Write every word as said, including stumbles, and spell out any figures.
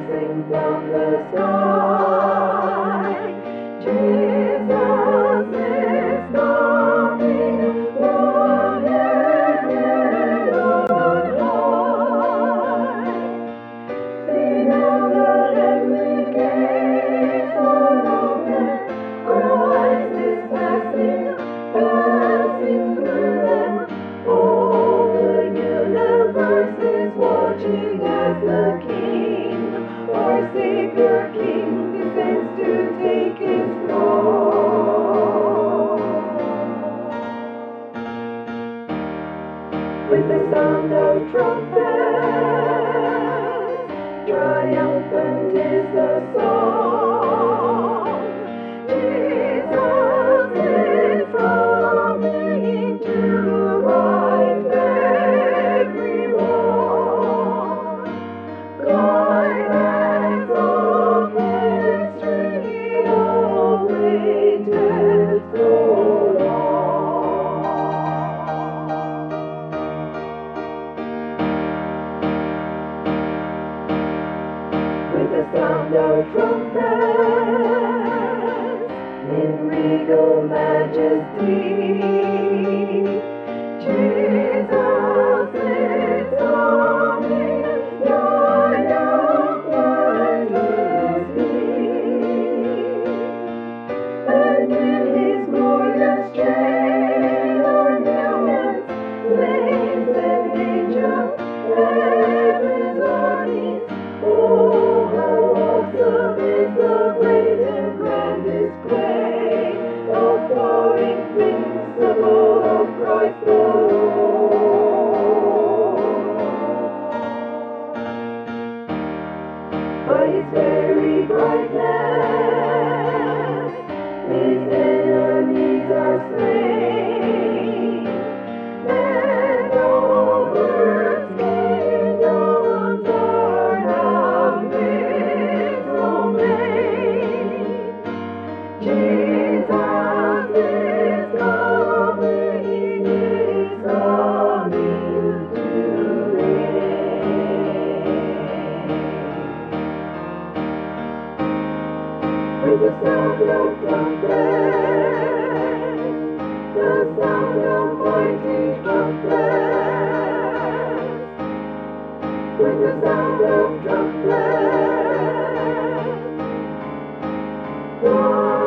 rising from the sky. Jesus is coming, royal on high. See now the heavenly gates are open, Christ is passing, passing through them. All the universe is watching as the King, our Savior King, descends to take his throne. With the sound of trumpets, triumphant is the song. Jesus is coming to right every wrong. Climax of history awaited so long. With the sound of trumpets, in regal majesty, Jesus is coming, joy of majesty. And in his glorious train are millions, saints and angels, heaven's armies. Oh, how awesome is the great and grand display of power invincible of Christ the Lord. By his very brightness, his enemies are slain, and all earth's kingdoms are now his domain. Jesus is coming, is coming to reign. With the sound of trumpets, the sound of mighty trumpets, with the sound of trumpets,